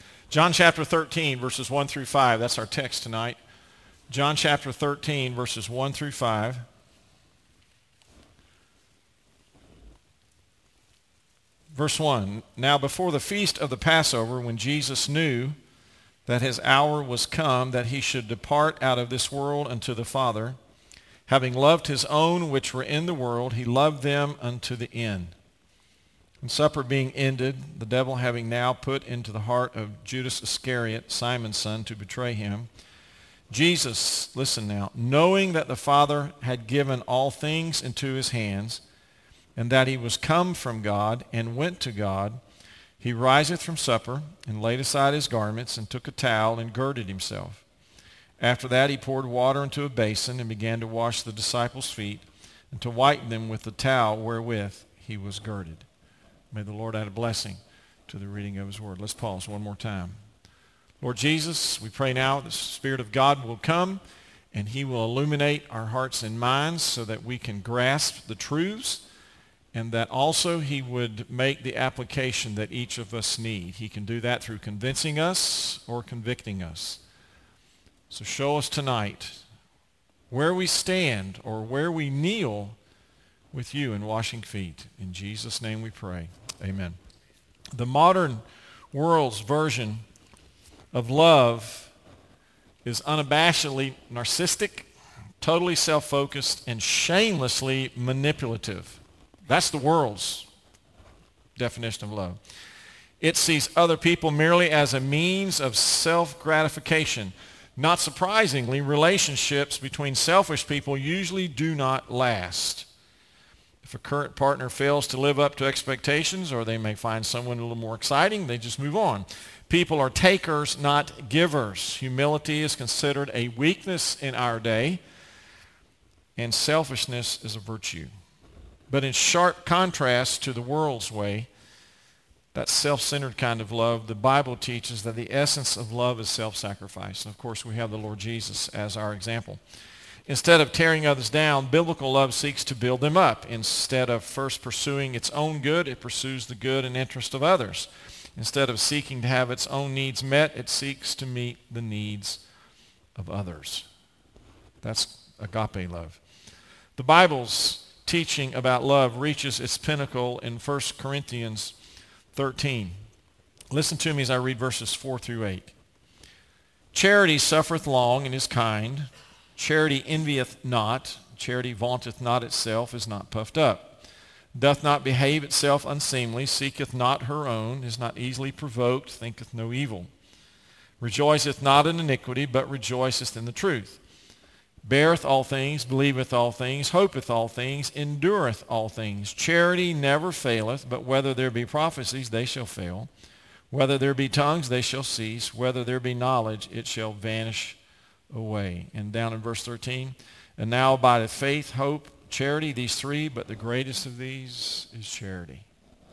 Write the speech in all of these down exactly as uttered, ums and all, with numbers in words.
John chapter thirteen, verses one through five. That's our text tonight. John chapter thirteen, verses one through five. Verse one, now before the feast of the Passover, when Jesus knew that his hour was come, that he should depart out of this world unto the Father, having loved his own which were in the world, he loved them unto the end. And supper being ended, the devil having now put into the heart of Judas Iscariot, Simon's son, to betray him, Jesus, listen now, knowing that the Father had given all things into his hands, and that he was come from God and went to God, he riseth from supper, and laid aside his garments, and took a towel, and girded himself. After that he poured water into a basin, and began to wash the disciples' feet, and to wipe them with the towel wherewith he was girded. May the Lord add a blessing to the reading of his word. Let's pause one more time. Lord Jesus, we pray now the Spirit of God will come and he will illuminate our hearts and minds so that we can grasp the truths, and that also he would make the application that each of us need. He can do that through convincing us or convicting us. So show us tonight where we stand or where we kneel with you in washing feet. In Jesus' name we pray. Amen. The modern world's version of love is unabashedly narcissistic, totally self-focused, and shamelessly manipulative. That's the world's definition of love. It sees other people merely as a means of self-gratification. Not surprisingly, relationships between selfish people usually do not last. If a current partner fails to live up to expectations, or they may find someone a little more exciting, they just move on. People are takers, not givers. Humility is considered a weakness in our day, and selfishness is a virtue. But in sharp contrast to the world's way, that self-centered kind of love, the Bible teaches that the essence of love is self-sacrifice. And of course, we have the Lord Jesus as our example. Instead of tearing others down, biblical love seeks to build them up. Instead of first pursuing its own good, it pursues the good and interest of others. Instead of seeking to have its own needs met, it seeks to meet the needs of others. That's agape love. The Bible's teaching about love reaches its pinnacle in First Corinthians thirteen. Listen to me as I read verses four through eight. Charity suffereth long and is kind. Charity envieth not. Charity vaunteth not itself, is not puffed up. Doth not behave itself unseemly, seeketh not her own, is not easily provoked, thinketh no evil. Rejoiceth not in iniquity, but rejoiceth in the truth. Beareth all things, believeth all things, hopeth all things, endureth all things. Charity never faileth, but whether there be prophecies, they shall fail. Whether there be tongues, they shall cease. Whether there be knowledge, it shall vanish away. And down in verse thirteen, and now abideth faith, hope, charity, these three, but the greatest of these is charity.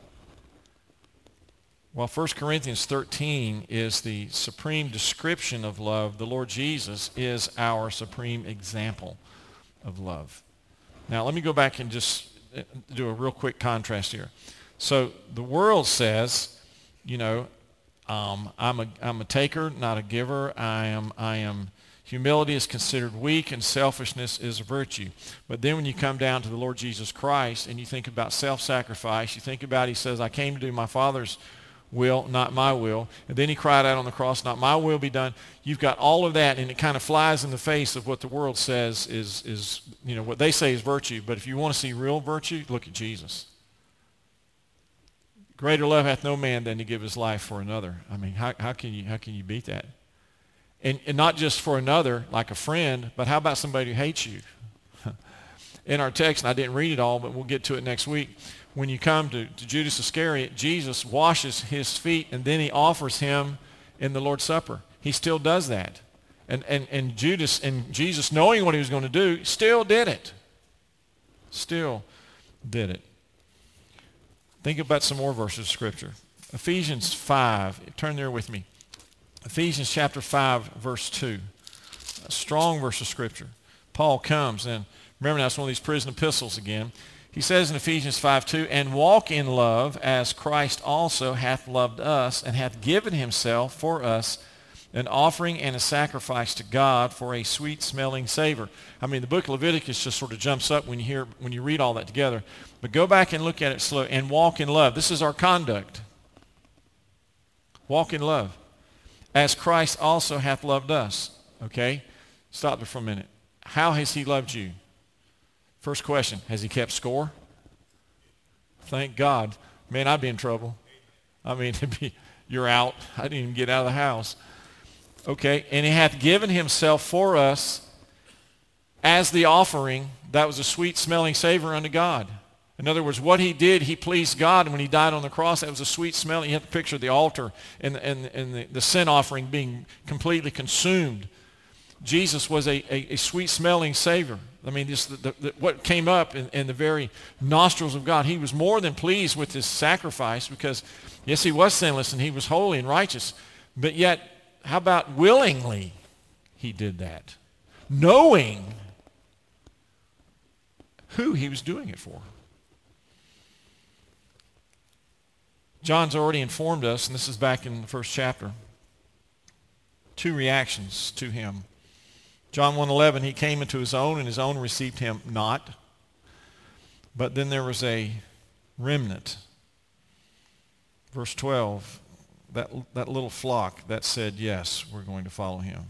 While First Corinthians thirteen is the supreme description of love, the Lord Jesus is our supreme example of love. Now let me go back and just do a real quick contrast here. So the world says, you know, um, I'm a I'm a taker, not a giver. I am I am humility is considered weak, and selfishness is a virtue. But then when you come down to the Lord Jesus Christ and you think about self-sacrifice, you think about, he says, I came to do my Father's will, not my will. And then he cried out on the cross, not my will be done. You've got all of that, and it kind of flies in the face of what the world says is, is you know, what they say is virtue. But if you want to see real virtue, look at Jesus. Greater love hath no man than to give his life for another. I mean, how, how can you how can you beat that? And, and not just for another, like a friend, but how about somebody who hates you? In our text, and I didn't read it all, but we'll get to it next week. When you come to, to Judas Iscariot, Jesus washes his feet, and then he offers him in the Lord's Supper. He still does that. And, and, and Judas, and Jesus, knowing what he was going to do, still did it. Still did it. Think about some more verses of Scripture. Ephesians five. Turn there with me. Ephesians chapter five, verse two. A strong verse of Scripture. Paul comes, and remember now, it's one of these prison epistles again. He says in Ephesians five two, and walk in love as Christ also hath loved us and hath given himself for us an offering and a sacrifice to God for a sweet-smelling savor. I mean, the book of Leviticus just sort of jumps up when you hear, when you read all that together. But go back and look at it slow. And walk in love. This is our conduct. Walk in love. As Christ also hath loved us. Okay? Stop there for a minute. How has he loved you? First question, has he kept score? Thank God. Man, I'd be in trouble. I mean, it'd be, you're out. I didn't even get out of the house. Okay, and he hath given himself for us as the offering that was a sweet-smelling savor unto God. In other words, what he did, he pleased God, and when he died on the cross, that was a sweet-smelling. You have to picture the altar and, and, and the, the sin offering being completely consumed. Jesus was a, a, a sweet-smelling savor. I mean, this, the, the, the, what came up in, in the very nostrils of God, he was more than pleased with his sacrifice because, yes, he was sinless and he was holy and righteous, but yet, how about willingly he did that, knowing who he was doing it for? John's already informed us, and this is back in the first chapter, two reactions to him. John one eleven, he came into his own, and his own received him not. But then there was a remnant. Verse twelve, that, that little flock that said, yes, we're going to follow him.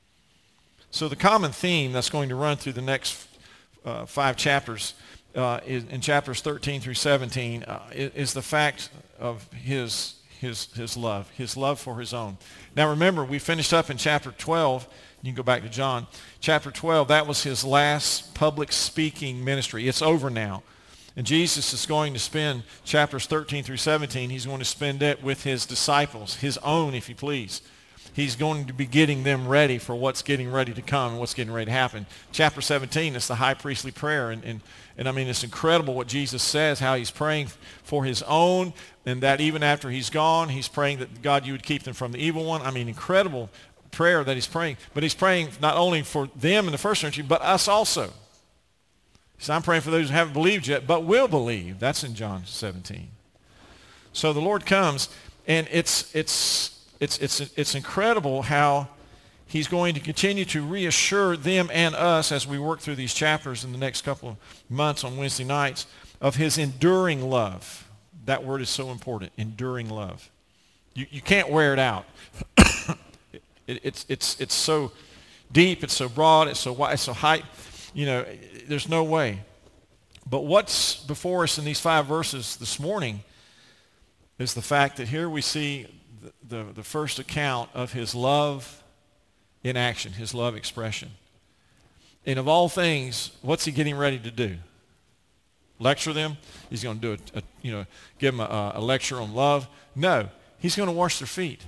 So the common theme that's going to run through the next uh, five chapters, uh, is, in chapters thirteen through seventeen, uh, is, is the fact of his, his, his love, his love for his own. Now remember, we finished up in chapter twelve. You can go back to John. Chapter twelve, that was his last public speaking ministry. It's over now. And Jesus is going to spend chapters thirteen through seventeen, he's going to spend it with his disciples, his own, if you please. He's going to be getting them ready for what's getting ready to come and what's getting ready to happen. Chapter seventeen, it's the high priestly prayer. And, and, and I mean, it's incredible what Jesus says, how he's praying for his own, and that even after he's gone, he's praying that, God, you would keep them from the evil one. I mean, incredible prayer that he's praying. But he's praying not only for them in the first century, but us also. He said, I'm praying for those who haven't believed yet, but will believe. That's in John seventeen. So the Lord comes, and it's, it's, it's, it's, it's incredible how he's going to continue to reassure them and us as we work through these chapters in the next couple of months on Wednesday nights of his enduring love. That word is so important, enduring love. You, you can't wear it out. It, it's, it's, it's so deep, it's so broad, it's so wide, it's so high. You know, there's no way. But what's before us in these five verses this morning is the fact that here we see the, the, the first account of his love in action, his love expression. And of all things, what's he getting ready to do? Lecture them? He's going to do a, a you know, give them a, a lecture on love? No, he's going to wash their feet.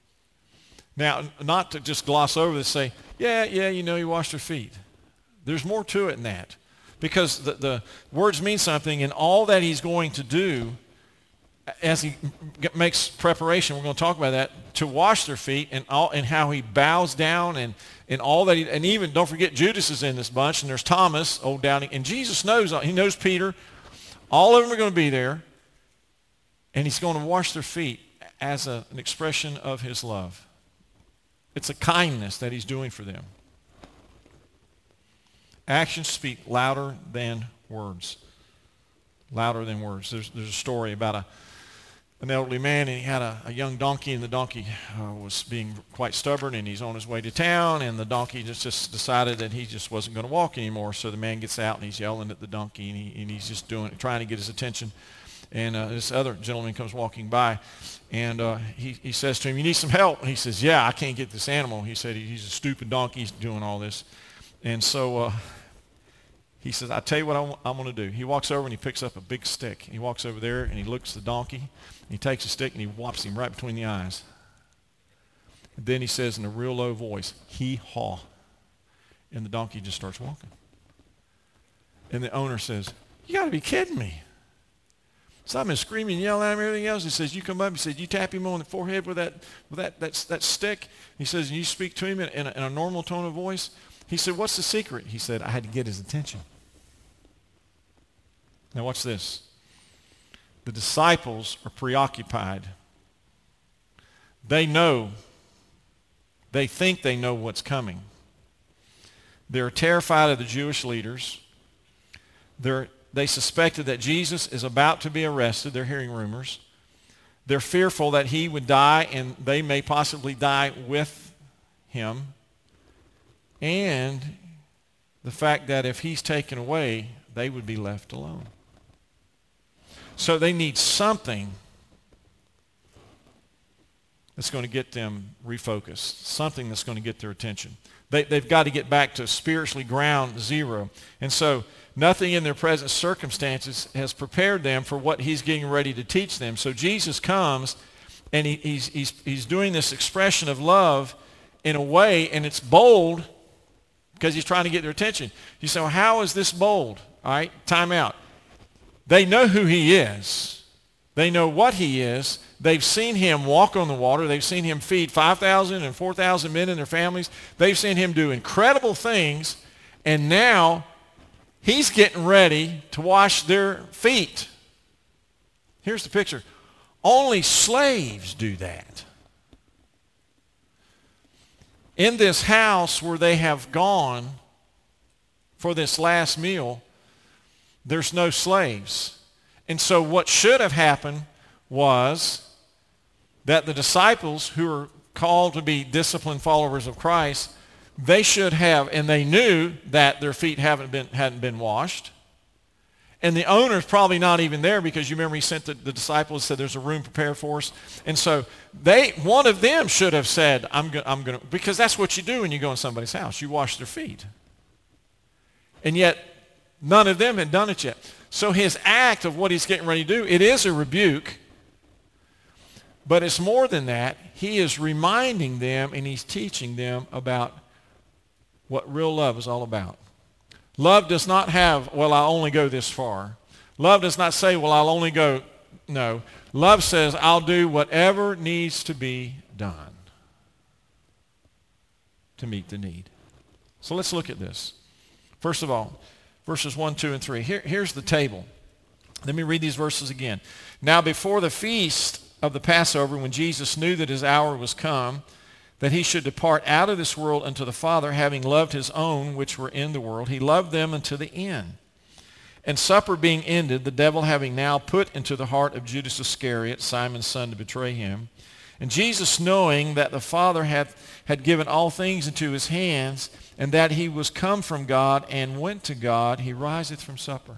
Now, not to just gloss over this, say, yeah, yeah, you know, he washed their feet. There's more to it than that. Because the, the words mean something, and all that he's going to do as he makes preparation, we're going to talk about that, to wash their feet, and all, and how he bows down, and, and all that he, and even, don't forget, Judas is in this bunch, and there's Thomas, old doubting, and Jesus knows, he knows Peter. All of them are going to be there, and he's going to wash their feet as a, an expression of his love. It's a kindness that he's doing for them. Actions speak louder than words. Louder than words. There's, there's a story about a, an elderly man, and he had a, a young donkey, and the donkey uh, was being quite stubborn, and he's on his way to town, and the donkey just, just decided that he just wasn't going to walk anymore. So the man gets out, and he's yelling at the donkey, and, he, and he's just doing, trying to get his attention. And uh, this other gentleman comes walking by, and uh, he, he says to him, you need some help? And he says, yeah, I can't get this animal. He said, he's a stupid donkey. He's doing all this. And so uh, he says, I'll tell you what I'm, I'm going to do. He walks over, and he picks up a big stick. He walks over there, and he looks at the donkey. And he takes a stick, and he whops him right between the eyes. And then he says in a real low voice, hee-haw. And the donkey just starts walking. And the owner says, you got to be kidding me. So I've been screaming, yelling at him, and everything else. He says, you come up. He said, you tap him on the forehead with that, with that, that, that stick. He says, and you speak to him in, in, a, in a normal tone of voice. He said, what's the secret? He said, I had to get his attention. Now watch this. The disciples are preoccupied. They know, they think they know what's coming. They're terrified of the Jewish leaders. They're, they suspected that Jesus is about to be arrested. They're hearing rumors. They're fearful that he would die and they may possibly die with him. And the fact that if he's taken away, they would be left alone. So they need something that's going to get them refocused, something that's going to get their attention. They, they've got to get back to spiritually ground zero. And so nothing in their present circumstances has prepared them for what he's getting ready to teach them. So Jesus comes, and he, he's, he's, he's doing this expression of love in a way, and it's bold because he's trying to get their attention. You say, well, how is this bold? All right, time out. They know who he is. They know what he is. They've seen him walk on the water. They've seen him feed five thousand and four thousand men and their families. They've seen him do incredible things. And now he's getting ready to wash their feet. Here's the picture. Only slaves do that. In this house where they have gone for this last meal, there's no slaves. And so what should have happened was that the disciples, who are called to be disciplined followers of Christ, they should have, and they knew that their feet haven't been, hadn't been washed. And the owner's probably not even there, because you remember he sent the, the disciples and said there's a room prepared for us. And so they, one of them should have said, I'm going I'm going to, because that's what you do when you go in somebody's house. You wash their feet. And yet none of them had done it yet. So his act of what he's getting ready to do, it is a rebuke. But it's more than that. He is reminding them and he's teaching them about what real love is all about. Love does not have, well, I'll only go this far. Love does not say, well, I'll only go, no. Love says, I'll do whatever needs to be done to meet the need. So let's look at this. First of all, verses one, two, and three. Here, here's the table. Let me read these verses again. Now before the feast of the Passover, when Jesus knew that his hour was come, that he should depart out of this world unto the Father, having loved his own which were in the world, he loved them unto the end. And supper being ended, the devil having now put into the heart of Judas Iscariot, Simon's son, to betray him, and Jesus, knowing that the Father had, had given all things into his hands, and that he was come from God and went to God, he riseth from supper.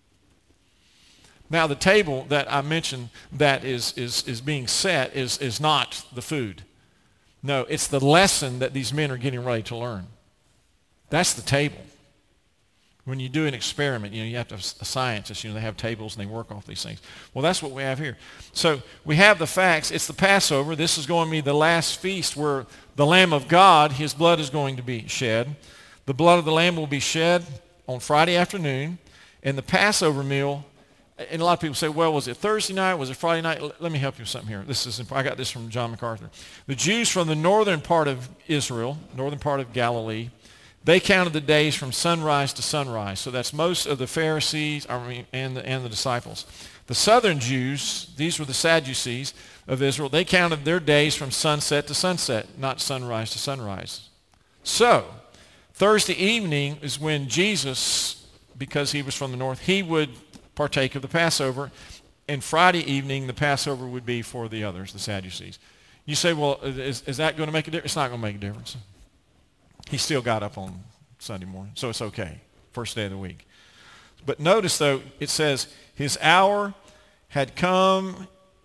Now the table that I mentioned that is, is, is being set is, is not the food. No, it's the lesson that these men are getting ready to learn. That's the table. When you do an experiment, you know, you have to have a scientist, you know, they have tables and they work off these things. Well, that's what we have here. So we have the facts. It's the Passover. This is going to be the last feast where the Lamb of God, his blood is going to be shed. The blood of the Lamb will be shed on Friday afternoon, and the Passover meal. And a lot of people say, well, was it Thursday night? Was it Friday night? Let me help you with something here. This is I got this from John MacArthur. The Jews from the northern part of Israel, northern part of Galilee, they counted the days from sunrise to sunrise. So that's most of the Pharisees I mean, and, the, and the disciples. The southern Jews, these were the Sadducees of Israel, they counted their days from sunset to sunset, not sunrise to sunrise. So Thursday evening is when Jesus, because he was from the north, he would partake of the Passover, and Friday evening the Passover would be for the others, the Sadducees. You say, well, is, is that going to make a difference? It's not going to make a difference. He still got up on Sunday morning, so it's okay. First day of the week. But notice, though, it says, his hour had come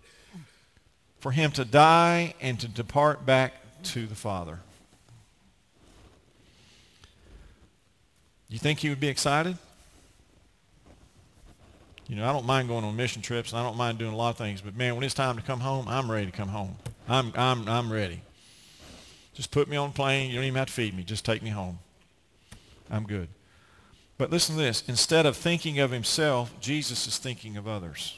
for him to die and to depart back to the Father. You think he would be excited? You know, I don't mind going on mission trips, and I don't mind doing a lot of things, but man, when it's time to come home, I'm ready to come home. I'm, I'm, I'm ready. Just put me on a plane. You don't even have to feed me. Just take me home. I'm good. But listen to this. Instead of thinking of himself, Jesus is thinking of others.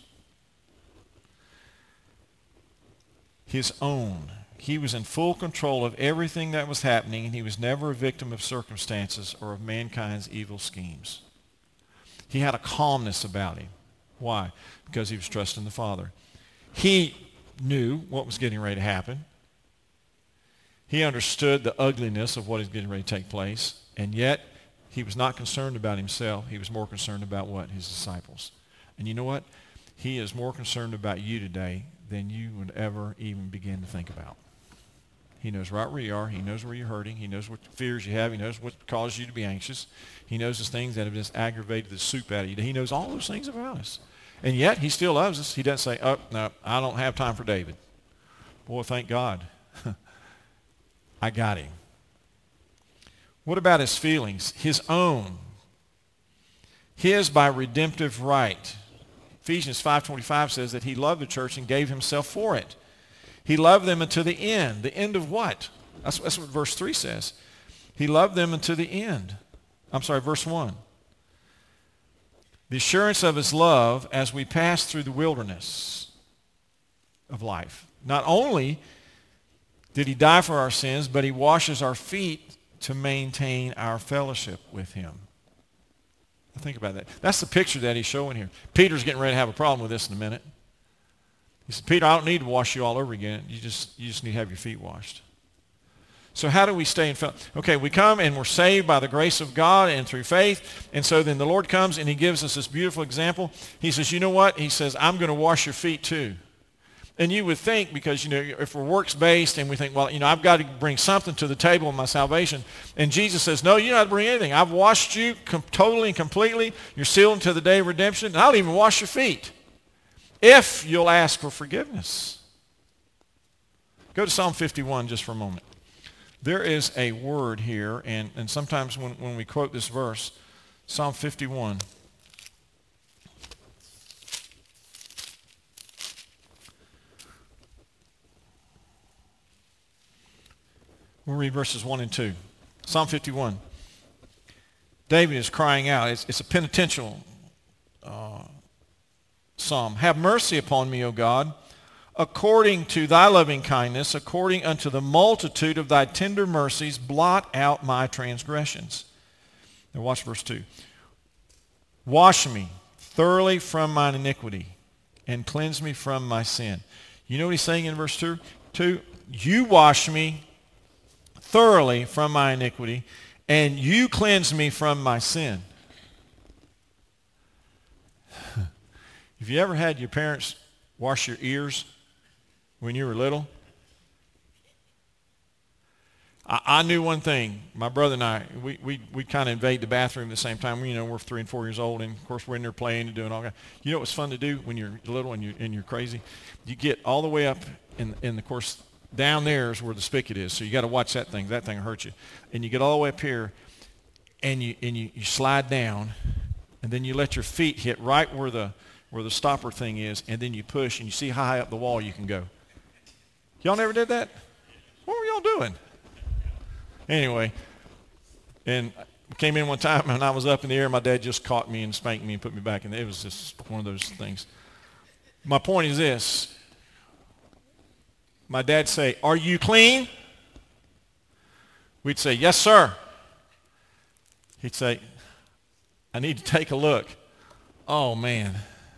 His own. He was in full control of everything that was happening, and he was never a victim of circumstances or of mankind's evil schemes. He had a calmness about him. Why? Because he was trusting the Father. He knew what was getting ready to happen. He understood the ugliness of what is getting ready to take place, and yet he was not concerned about himself. He was more concerned about what? His disciples. And you know what? He is more concerned about you today than you would ever even begin to think about. He knows right where you are. He knows where you're hurting. He knows what fears you have. He knows what caused you to be anxious. He knows the things that have just aggravated the soup out of you. He knows all those things about us. And yet, he still loves us. He doesn't say, oh, no, I don't have time for David. Boy, thank God. I got him. What about his feelings? His own. His by redemptive right. Ephesians five twenty-five says that he loved the church and gave himself for it. He loved them unto the end. The end of what? That's, that's what verse three says. He loved them unto the end. I'm sorry, verse one. The assurance of his love as we pass through the wilderness of life. Not only did he die for our sins, but he washes our feet to maintain our fellowship with him. Think about that. That's the picture that he's showing here. Peter's getting ready to have a problem with this in a minute. He said, Peter, I don't need to wash you all over again. You just, you just need to have your feet washed. So how do we stay in fellowship? Okay, we come and we're saved by the grace of God and through faith. And so then the Lord comes and he gives us this beautiful example. He says, you know what? He says, I'm going to wash your feet too. And you would think, because, you know, if we're works-based and we think, well, you know, I've got to bring something to the table in my salvation. And Jesus says, no, you don't have to bring anything. I've washed you com- totally and completely. You're sealed until the day of redemption. And I'll even wash your feet if you'll ask for forgiveness. Go to Psalm fifty-one just for a moment. There is a word here, and, and sometimes when, when we quote this verse, Psalm fifty-one. We'll read verses one and two. Psalm fifty-one. David is crying out. It's, it's a penitential uh, psalm. Have mercy upon me, O God, according to thy loving kindness, according unto the multitude of thy tender mercies, blot out my transgressions. Now watch verse two. Wash me thoroughly from mine iniquity and cleanse me from my sin. You know what he's saying in verse two? two? You wash me thoroughly from my iniquity, and you cleanse me from my sin. Have you ever had your parents wash your ears when you were little? I, I knew one thing. My brother and I, we we we kind of invade the bathroom at the same time. You know, we're three and four years old, and of course we're in there playing and doing all that. You know what's fun to do when you're little and you and you're crazy? You get all the way up in in the course. Down there is where the spigot is, so you got to watch that thing. That thing will hurt you. And you get all the way up here, and you and you, you slide down, and then you let your feet hit right where the where the stopper thing is, and then you push, and you see how high up the wall you can go. Y'all never did that? What were y'all doing? Anyway, and I came in one time, and I was up in the air. My dad just caught me and spanked me and put me back in there. It was just one of those things. My point is this. My dad say, are you clean? We'd say, yes, sir. He'd say, I need to take a look. Oh, man.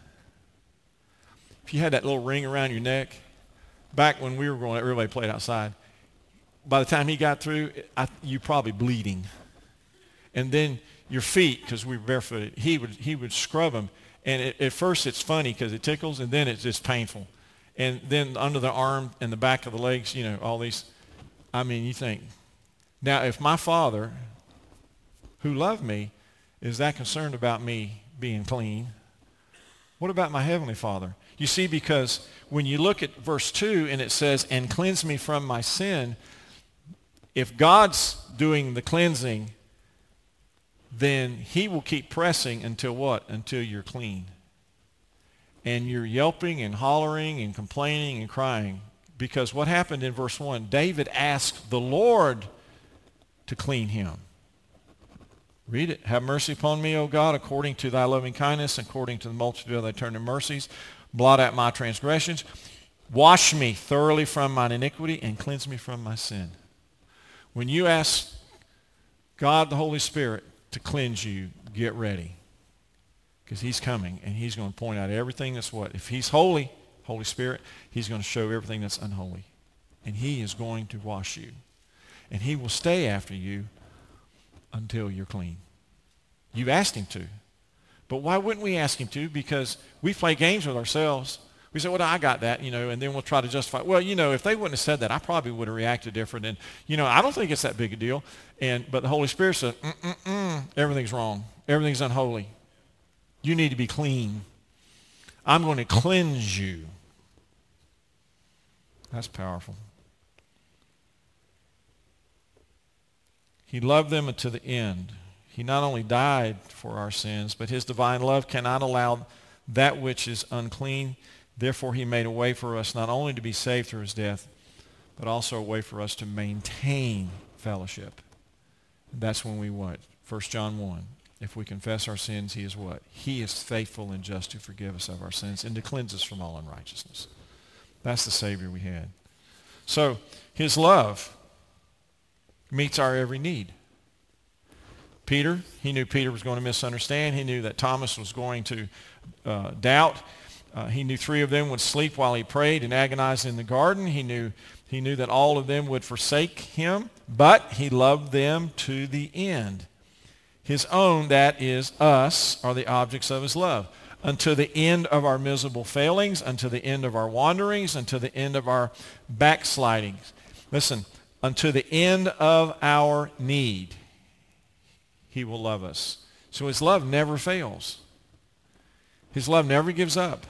If you had that little ring around your neck, back when we were growing up, everybody played outside. By the time he got through, I, you probably bleeding. And then your feet, because we were barefooted, he would, he would scrub them. And it, at first it's funny because it tickles, and then it's just painful. And then under the arm and the back of the legs, you know, all these. I mean, you think, now if my Father, who loved me, is that concerned about me being clean, what about my Heavenly Father? You see, because when you look at verse two and it says, and cleanse me from my sin, if God's doing the cleansing, then he will keep pressing until what? Until you're clean. And you're yelping and hollering and complaining and crying. Because what happened in verse one? David asked the Lord to clean him. Read it. Have mercy upon me, O God, according to thy loving kindness, according to the multitude of thy tender mercies. Blot out my transgressions. Wash me thoroughly from mine iniquity and cleanse me from my sin. When you ask God the Holy Spirit to cleanse you, get ready. because he's coming, and he's going to point out everything that's what? If he's holy, Holy Spirit, he's going to show everything that's unholy. And he is going to wash you. And he will stay after you until you're clean. You've asked him to. But why wouldn't we ask him to? Because we play games with ourselves. We say, well, I got that, you know, and then we'll try to justify, well, you know, if they wouldn't have said that, I probably would have reacted different. And, you know, I don't think it's that big a deal. And But the Holy Spirit said, mm-mm-mm, everything's wrong. Everything's unholy. You need to be clean. I'm going to cleanse you. That's powerful. He loved them unto the end. He not only died for our sins, but his divine love cannot allow that which is unclean. Therefore, he made a way for us not only to be saved through his death, but also a way for us to maintain fellowship. That's when we what? First John one. If we confess our sins, he is what? He is faithful and just to forgive us of our sins and to cleanse us from all unrighteousness. That's the Savior we had. So, his love meets our every need. Peter, he knew Peter was going to misunderstand. He knew that Thomas was going to uh, doubt. Uh, he knew three of them would sleep while he prayed and agonized in the garden. He knew, he knew that all of them would forsake him, but he loved them to the end. His own, that is us, are the objects of his love. Unto the end of our miserable failings, unto the end of our wanderings, unto the end of our backslidings. Listen, unto the end of our need, he will love us. So his love never fails. His love never gives up.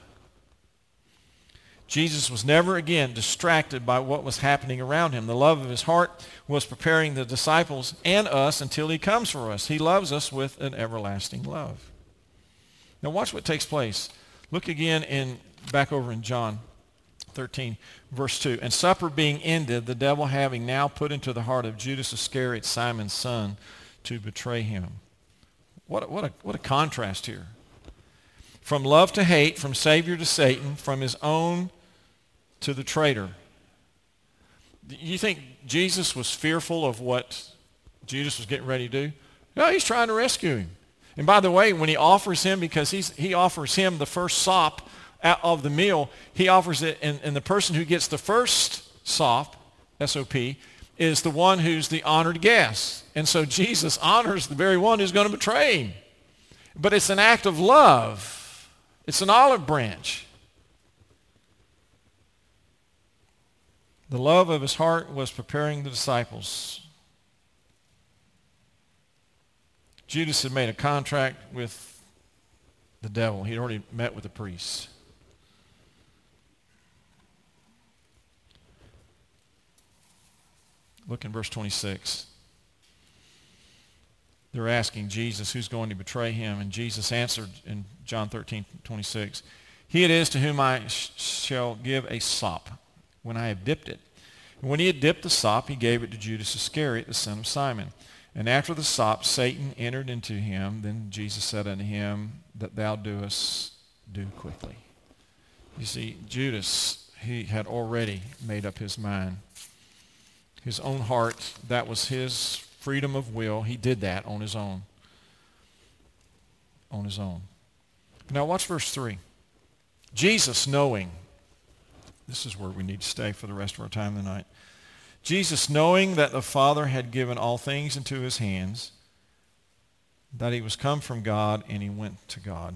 Jesus was never again distracted by what was happening around him. The love of his heart was preparing the disciples and us until he comes for us. He loves us with an everlasting love. Now watch what takes place. Look again in back over in John thirteen, verse two. And supper being ended, the devil having now put into the heart of Judas Iscariot, Simon's son, to betray him. What a, what a, what a contrast here. From love to hate, from Savior to Satan, from his own to the traitor. You think Jesus was fearful of what Judas was getting ready to do? No, he's trying to rescue him. And by the way, when he offers him, because he's, he offers him the first sop out of the meal, he offers it, and, and the person who gets the first sop, S O P, is the one who's the honored guest. And so Jesus honors the very one who's going to betray him. But it's an act of love. It's an olive branch. The love of his heart was preparing the disciples. Judas had made a contract with the devil. He'd already met with the priests. Look in verse twenty-six. They're asking Jesus who's going to betray him, and Jesus answered in John thirteen, twenty-six, he it is to whom I sh- shall give a sop when I have dipped it. And when he had dipped the sop, he gave it to Judas Iscariot, the son of Simon. And after the sop, Satan entered into him. Then Jesus said unto him, that thou doest, do quickly. You see, Judas, he had already made up his mind. His own heart, that was his freedom of will. He did that on his own. On his own. Now watch verse three. Jesus knowing, this is where we need to stay for the rest of our time tonight. Jesus knowing that the Father had given all things into his hands, that he was come from God and he went to God.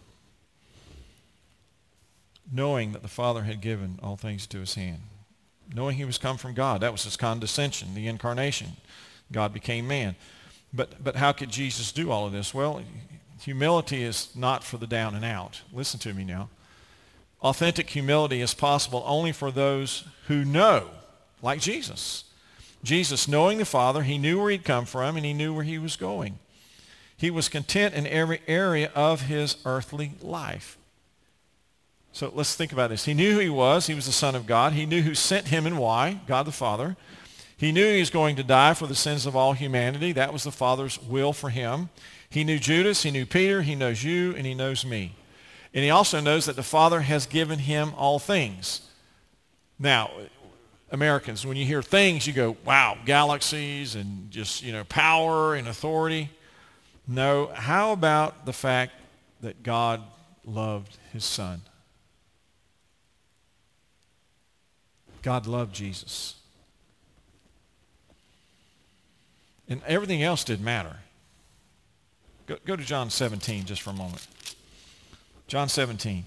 Knowing that the Father had given all things into his hand. Knowing he was come from God. That was his condescension, the incarnation. God became man. But, but how could Jesus do all of this? Well, humility is not for the down and out. Listen to me now. Authentic humility is possible only for those who know, like Jesus. Jesus, knowing the Father, he knew where he'd come from and he knew where he was going. He was content in every area of his earthly life. So let's think about this. He knew who he was. He was the Son of God. He knew who sent him and why, God the Father. He knew he was going to die for the sins of all humanity. That was the Father's will for him. He knew Judas. He knew Peter. He knows you, and he knows me. And he also knows that the Father has given him all things. Now, Americans, when you hear things, you go, wow, galaxies and just, you know, power and authority. No, how about the fact that God loved his son. God loved Jesus. And everything else didn't matter. Go, go to John seventeen just for a moment. John seventeen.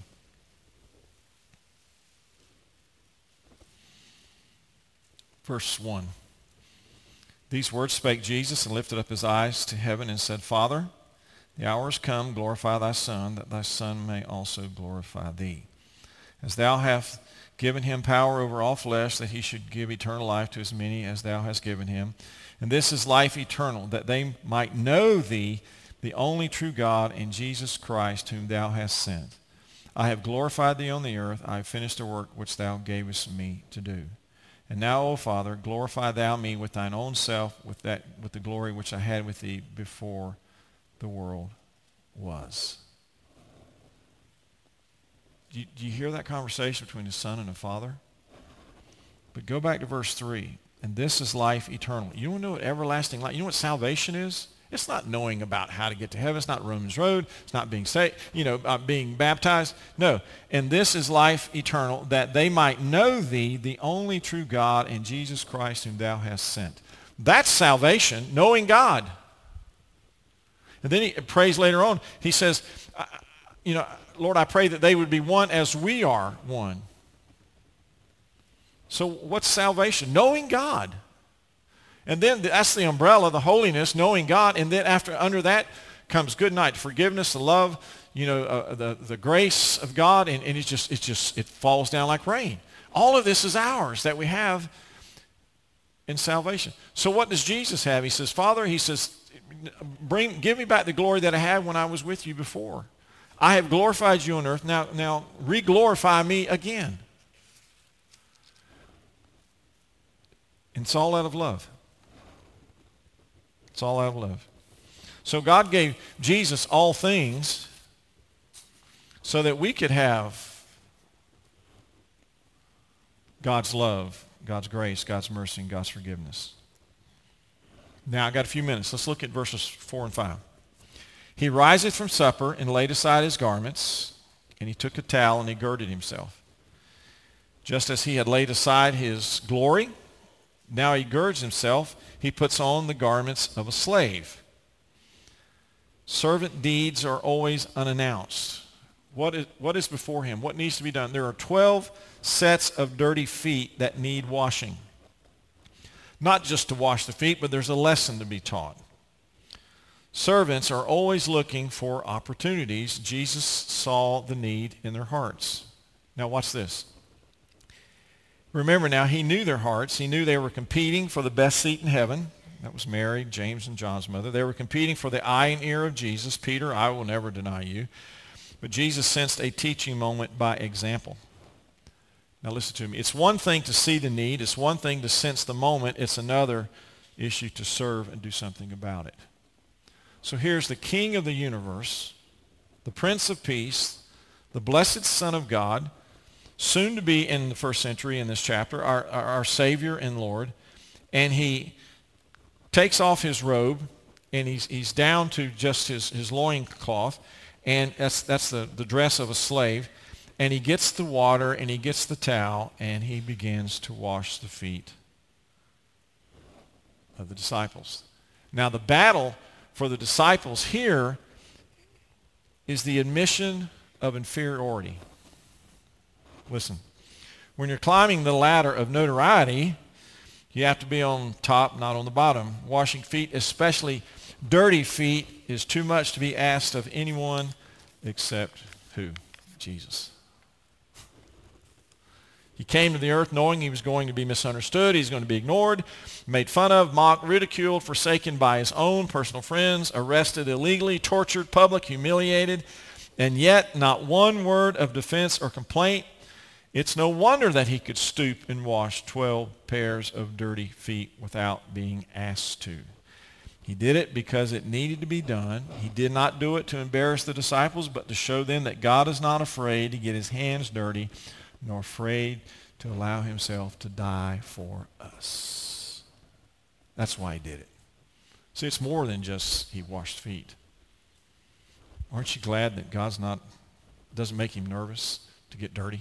Verse one. These words spake Jesus and lifted up his eyes to heaven and said, Father, the hour is come, glorify thy Son, that thy Son may also glorify thee. As thou hast given him power over all flesh, that he should give eternal life to as many as thou hast given him. And this is life eternal, that they might know thee, the only true God, and Jesus Christ, whom thou hast sent. I have glorified thee on the earth. I have finished the work which thou gavest me to do. And now, O Father, glorify thou me with thine own self, with that, with the glory which I had with thee before the world was. Do you, do you hear that conversation between the Son and the Father? But go back to verse three. And this is life eternal. You want to know what everlasting life, you know what salvation is? It's not knowing about how to get to heaven. It's not Romans Road. It's not being saved, you know, uh, being baptized. No. And this is life eternal, that they might know thee, the only true God, and Jesus Christ, whom thou hast sent. That's salvation, knowing God. And then he prays later on. He says, you know, Lord, I pray that they would be one as we are one. So what's salvation? Knowing God. And then that's the umbrella, the holiness, knowing God. And then after, under that comes good night, forgiveness, the love, you know, uh, the, the grace of God. And, and it's just, it's just, it falls down like rain. All of this is ours that we have in salvation. So what does Jesus have? He says, Father, he says, bring, give me back the glory that I had when I was with you before. I have glorified you on earth. Now, now re-glorify me again. And it's all out of love. It's all out of love. So God gave Jesus all things so that we could have God's love, God's grace, God's mercy, and God's forgiveness. Now, I got a few minutes. Let's look at verses four and five. He riseth from supper and laid aside his garments, and he took a towel and he girded himself. Just as he had laid aside his glory, now he girds himself. He puts on the garments of a slave. Servant deeds are always unannounced. What is, what is before him? What needs to be done? There are twelve sets of dirty feet that need washing. Not just to wash the feet, but there's a lesson to be taught. Servants are always looking for opportunities. Jesus saw the need in their hearts. Now watch this. Remember now, he knew their hearts. He knew they were competing for the best seat in heaven. That was Mary, James, and John's mother. They were competing for the eye and ear of Jesus. Peter, I will never deny you. But Jesus sensed a teaching moment by example. Now listen to me. It's one thing to see the need. It's one thing to sense the moment. It's another issue to serve and do something about it. So here's the King of the universe, the Prince of Peace, the blessed Son of God, soon to be in the first century in this chapter, our, our, our Savior and Lord. And he takes off his robe, and he's, he's down to just his, his loincloth, and that's, that's the, the dress of a slave. And he gets the water, and he gets the towel, and he begins to wash the feet of the disciples. Now the battle for the disciples here is the admission of inferiority. Listen, when you're climbing the ladder of notoriety, you have to be on top, not on the bottom. Washing feet, especially dirty feet, is too much to be asked of anyone except who? Jesus. He came to the earth knowing he was going to be misunderstood, he's going to be ignored, made fun of, mocked, ridiculed, forsaken by his own personal friends, arrested illegally, tortured, public, humiliated, and yet not one word of defense or complaint. It's no wonder that he could stoop and wash twelve pairs of dirty feet without being asked to. He did it because it needed to be done. He did not do it to embarrass the disciples, but to show them that God is not afraid to get his hands dirty, nor afraid to allow himself to die for us. That's why he did it. See, it's more than just he washed feet. Aren't you glad that God's not, doesn't make him nervous to get dirty?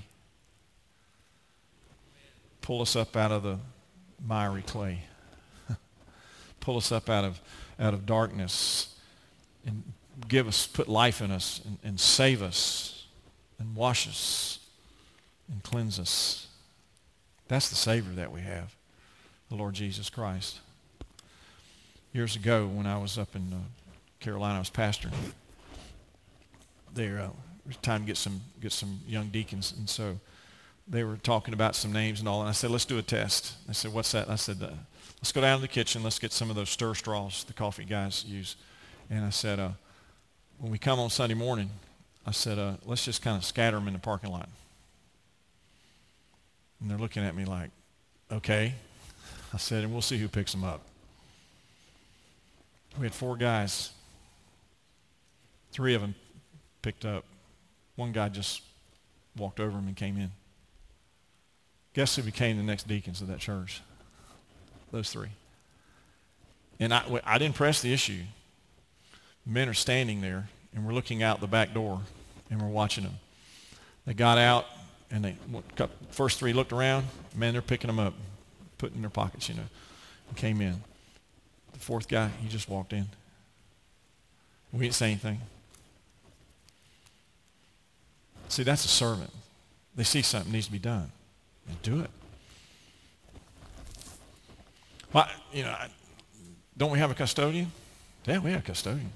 Pull us up out of the miry clay. Pull us up out of out of darkness and give us, put life in us and, and save us and wash us and cleanse us. That's the Savior that we have, the Lord Jesus Christ. Years ago when I was up in uh, Carolina, I was pastoring. There uh, it was time to get some get some young deacons, and so they were talking about some names and all, and I said, let's do a test. They said, what's that? And I said, uh, let's go down to the kitchen. Let's get some of those stir straws the coffee guys use. And I said, uh, when we come on Sunday morning, I said, uh, let's just kind of scatter them in the parking lot. And they're looking at me like, okay. I said, and we'll see who picks them up. We had four guys. Three of them picked up. One guy just walked over them and came in. Guess who became the next deacons of that church? Those three. And I, I didn't press the issue. Men are standing there, and we're looking out the back door, and we're watching them. They got out, and they first three looked around. Man, they're picking them up, putting in their pockets, you know, and came in. The fourth guy, he just walked in. We didn't say anything. See, that's a servant. They see something needs to be done. And do it. Well, you know, don't we have a custodian? Yeah, we have a custodian.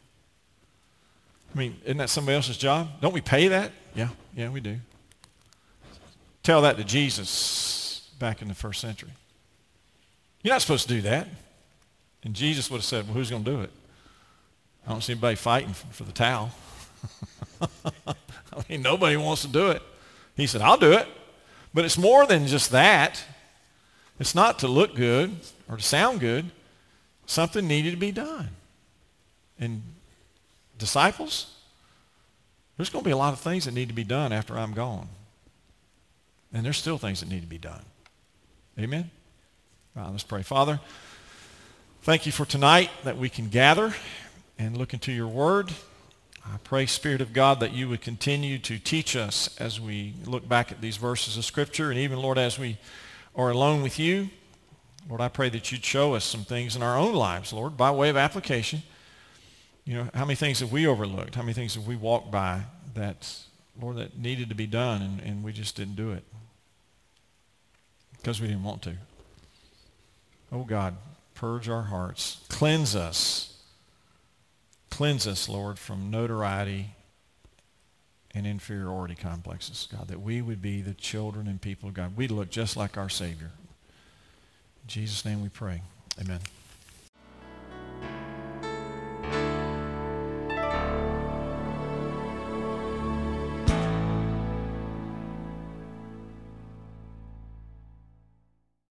I mean, isn't that somebody else's job? Don't we pay that? Yeah, yeah, we do. Tell that to Jesus back in the first century. You're not supposed to do that. And Jesus would have said, well, who's going to do it? I don't see anybody fighting for, for the towel. I mean, nobody wants to do it. He said, I'll do it. But it's more than just that. It's not to look good or to sound good. Something needed to be done. And disciples, there's going to be a lot of things that need to be done after I'm gone. And there's still things that need to be done. Amen? All right, let's pray. Father, thank you for tonight that we can gather and look into your word. I pray, Spirit of God, that you would continue to teach us as we look back at these verses of Scripture, and even, Lord, as we are alone with you. Lord, I pray that you'd show us some things in our own lives, Lord, by way of application. You know, how many things have we overlooked? How many things have we walked by that, Lord, that needed to be done, and, and we just didn't do it because we didn't want to? Oh, God, purge our hearts. Cleanse us. Cleanse us, Lord, from notoriety and inferiority complexes, God, that we would be the children and people of God. We'd look just like our Savior. In Jesus' name we pray. Amen.